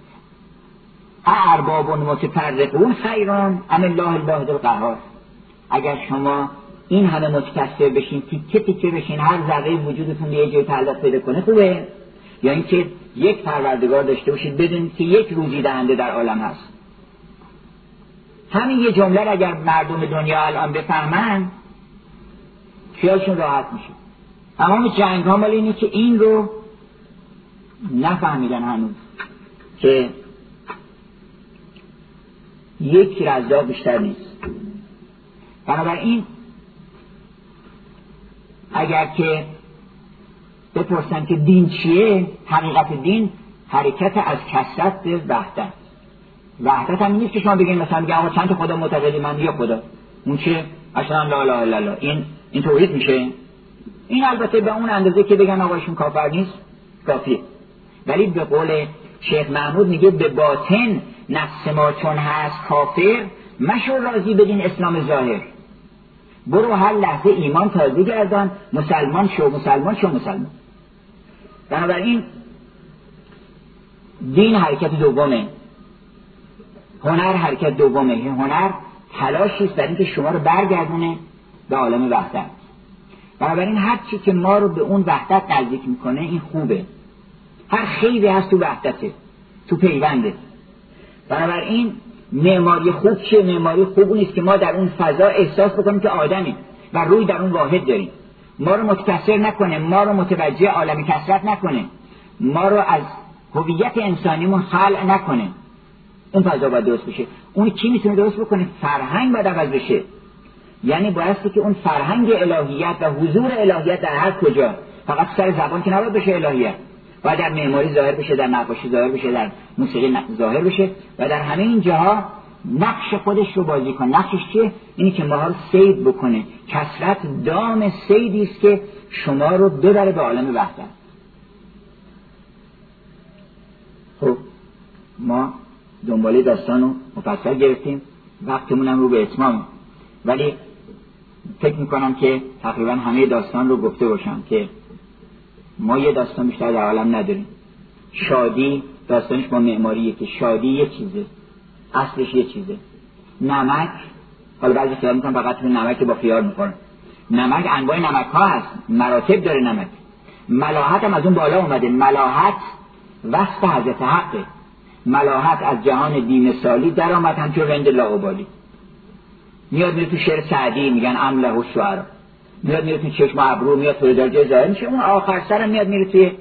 ارباب متفرقون خیران ام الله الواحد القهار. اگر شما این همه متکثر بشین، تیکه تیکه بشین، هر ذره وجودتون به یه جای تعلق پیدا کنه، خوبه؟ یا اینکه یک پروردگار داشته باشید بدونید که یک روزی دهنده در عالم هست. همین یه جمله اگر مردم دنیا الان بفهمن خیالشون راحت میشه. تمام جنگ ها مال اینه که این رو نفهمیدن هنوز، که یک رزاق بیشتر نیست. بنابراین اگر که بپرسن که دین چیه، حقیقت دین حرکت از کثرت به وحدت. وحدت هم نیست که شما بگین مثلا میگه آقا چند تا خدا معتقدی، من یه خدا، اون چه اصلا لا اله الا الله، این توحید میشه؟ این البته به اون اندازه که بگن آقا ایشون کافر نیست کافیه. ولی به قول شیخ محمود میگه به باطن نفس ما چون هست کافر، مشو راضی بدین اسلام ظاهر. برو هر لحظه ایمان تازه گردان، مسلمان شو مسلمان شو مسلمان. بنابراین دین حرکت دومه، هنر حرکت دومه. هنر تلاشی است برای اینکه شما رو برگردونه به عالم وحدت. بنابراین هر چی که ما رو به اون وحدت نزدیک میکنه این خوبه. هر خیری هست تو وحدته، تو پیونده. بنابراین معماری خوب چیه؟ معماری خوب اون است که ما در اون فضا احساس بکنیم که آدمیم و روی در اون واحد داریم. ما رو متکثر نکنه، ما رو متوجه عالم کثرت نکنه، ما رو از هویت انسانیمون خلع نکنه. اون فضا باید درست بشه. اون کی میتونه درست بکنه؟ فرهنگ باید عوض بشه. یعنی بایستی که اون فرهنگ الهیت و حضور الهیت در هر کجا، فقط سر زبان که نباید بشه الهیت، باید در معماری ظاهر بشه، در نقاشی ظاهر بشه، در موسیقی ظاهر بشه و در همه این جاها نقش خودش رو بازی کنه. نقشش چیه؟ اینی که ما رو صید بکنه. کثرت دام صیدی است که شما رو ببره به عالم وحدت. خب ما دنباله داستان رو مفصل گرفتیم، وقتمون هم رو به اتمام، ولی فکر میکنم که تقریبا همه داستان رو گفته باشم که ما یه داستان بیشتر در عالم نداریم. شادی داستانش با معماریه که شادی یه چیزه، اصلش یه چیزه. نمک، حالا بعضی خیال میکنم فقط تو نمک با خیار میخورن. نمک انواع نمک ها هست، مراتب داره نمک. ملاحت هم از اون بالا اومده. ملاحت وصف حضرت حقه. ملاحت از جهان بی‌مثالی در آمد همچون رند لاابالی. میاد میره تو شعر سعدی میگن امله و شعر، میاد میره تو چشم ابرو، میاد تو درجه ظاهر میشه. اون آخر سرم میاد میره توی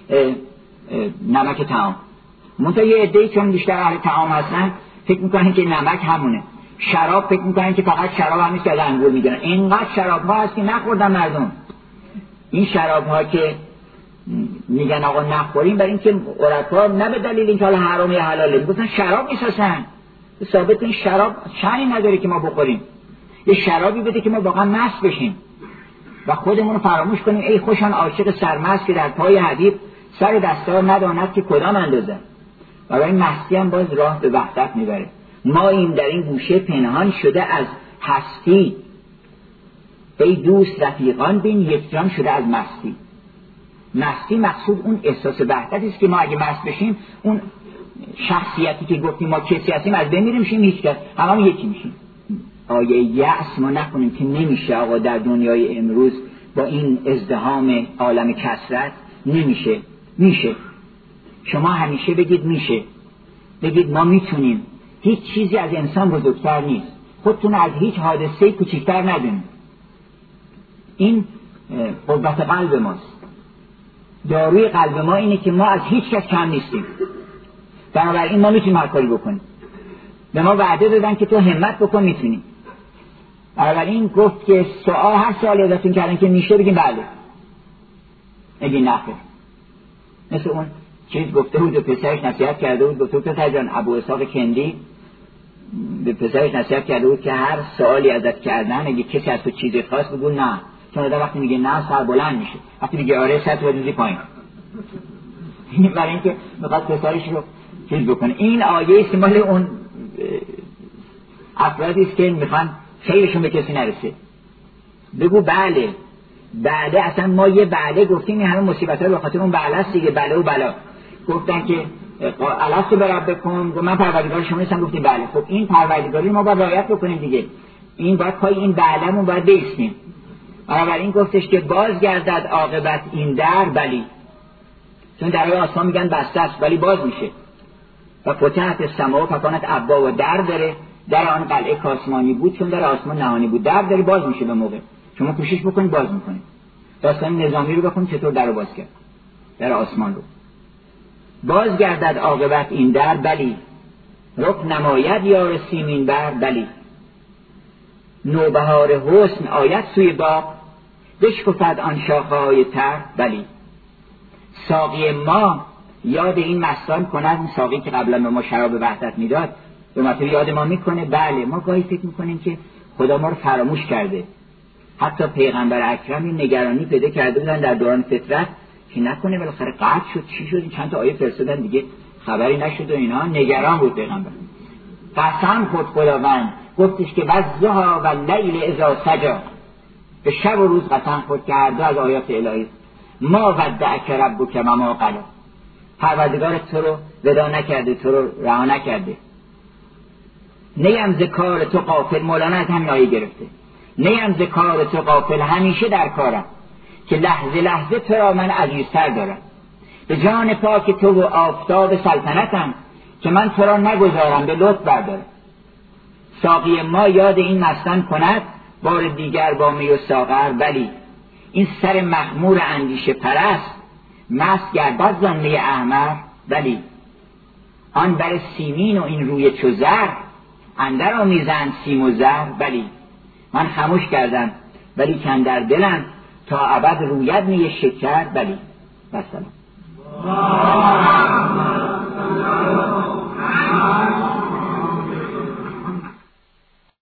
نمک طعام. منتها یه عده‌ای چون بیشتر اهل طعام هستن فکر میکنن که نمک همونه. شراب فکر میکنن که فقط شراب همیشه از انگور میگیرن. اینقدر شراب ها هست که نخوردن مردم. این شراب ها که میگن آقا نخوریم، برای اینکه عرفا نه به دلیل اینکه حالا حرام یا حلاله، میگفتن شراب میسازن. ثابت این شراب شأنی نداره که ما بخوریم. یه شرابی بده که ما واقعا مست بشیم و خودمون رو فراموش کنیم. ای خوشان عاشق سرمست که در پای حبیب سر دستار نداند که کدام اندازه. و برای مستی هم باز راه به وحدت میبره. ما این در این گوشه پنهان شده از هستی، ای دوست رفیقان بین یک جان شده از مستی. مستی مقصود اون احساس وحدتی است که ما اگه مست بشیم اون شخصیتی که گفتیم ما کسی هستیم از بین میریم، میشیم هیچ کس، هممون یکی میشیم. آیه یأس ما نکنیم که نمیشه آقا در دنیای امروز با این ازدحام عالم کثرت نمیشه. میشه. شما همیشه بگید میشه، بگید ما میتونیم. هیچ چیزی از انسان بزرگتر نیست. خودتون از هیچ حادثه‌ای کوچکتر ندونید. این قوت قلب ماست. داروی قلب ما اینه که ما از هیچ کس کم نیستیم. بنابراین ما میتونیم هر کاری بکنیم. به ما وعده دادن که تو همت بکن میتونی. بنابراین گفت که سوال هر سوالی ازتون کردن که میشه بگیم بله، بگین نخیر. مثل اون چیز گفته بود، پسرش نصیحت کرده بود، گفته بود پسر جان، ابو اسحاق کندی به پسرش نصیحت کرده بود که هر سوالی ازت کردن اگه کسی از تو چیزی خواست بگو نه، چون آدم وقتی میگه نه سر بلند میشه، وقتی میگه آره سر تو بزنی پایین. این برای اینکه میخواد پسرش رو چیز بکنه. این آیه است مال اون افرادی است که میخوان خیرشون به کسی نرسه. بگو بله. بله، اصلا ما یه بله گفتیم، این همه مصیبت‌ها به خاطر اون بله است دیگه. بله و بلا گفتن که الستو بربکم، من پروردگار شما نیستم، گفتیم بله. خب این پروردگاری ما باید رعایت بکنیم دیگه. این باید پای این بله‌مون باید بیستیم. بنابراین گفتش که بازگردد عاقبت این در بلی، چون درهای آسمان میگن بسته است ولی باز میشه. و فتحت السماء فکانت ابواب، و در داره. در آن قلعه کاسمانی بود چون در آسمان نهانی بود. در داره باز میشه به موقع. شما کوشش بکنید باز میکنید. داستان نظامی رو بخونید چطور در رو باز کرد، در آسمان رو. بازگردد عاقبت این در بلی، رخ نماید یار سیمین بر بلی. نوبهار حسن آید سوی باغ، بشکفد آن شاخه‌های تر بلی. ساقی ما یاد این مستان کند، اون ساقی که قبلا به ما شراب وحدت میداد به مطور یاد ما میکنه. بله، ما گاهی فکر میکنیم که خدا ما رو فراموش کرده. حتی پیغمبر اکرم این نگرانی پیدا کرده بودن در دوران فطرت که نکنه بالاخره قطع شد، چی شد، چند تا آیه فرستادن دیگه خبری نشد و اینا. نگران بود پیغمبر. قسم خود خداوند گفتش که وضحی و لیل اذا سجی، به شب و روز قسم خود کرده از آیات الهی. ما ودعک ربک و ما قلی، پروردگار تو رو ودا نکرده، تو رو رها نکرده. نیم ز کار تو غافل، مولانا از همین آیه گرفته، نیم ز کار تو غافل، همیشه در کارم که لحظه لحظه تو را من عزیزتر دارم. به جان پاک تو و آفتاب سلطنتم که من تو را نگذارم به لطف بردارم. ساقی ما یاد این مستان کند، بار دیگر با می و ساغر، ولی این سر مخمور اندیشه پرست، مست گردد زان می احمر، ولی آن بر سیمین و این روی چو زر، اندر آمیزند سیم و زر، ولی من خموش کردم ولی کن در دلم، تا ابد روید می شکر، ولی و سلام.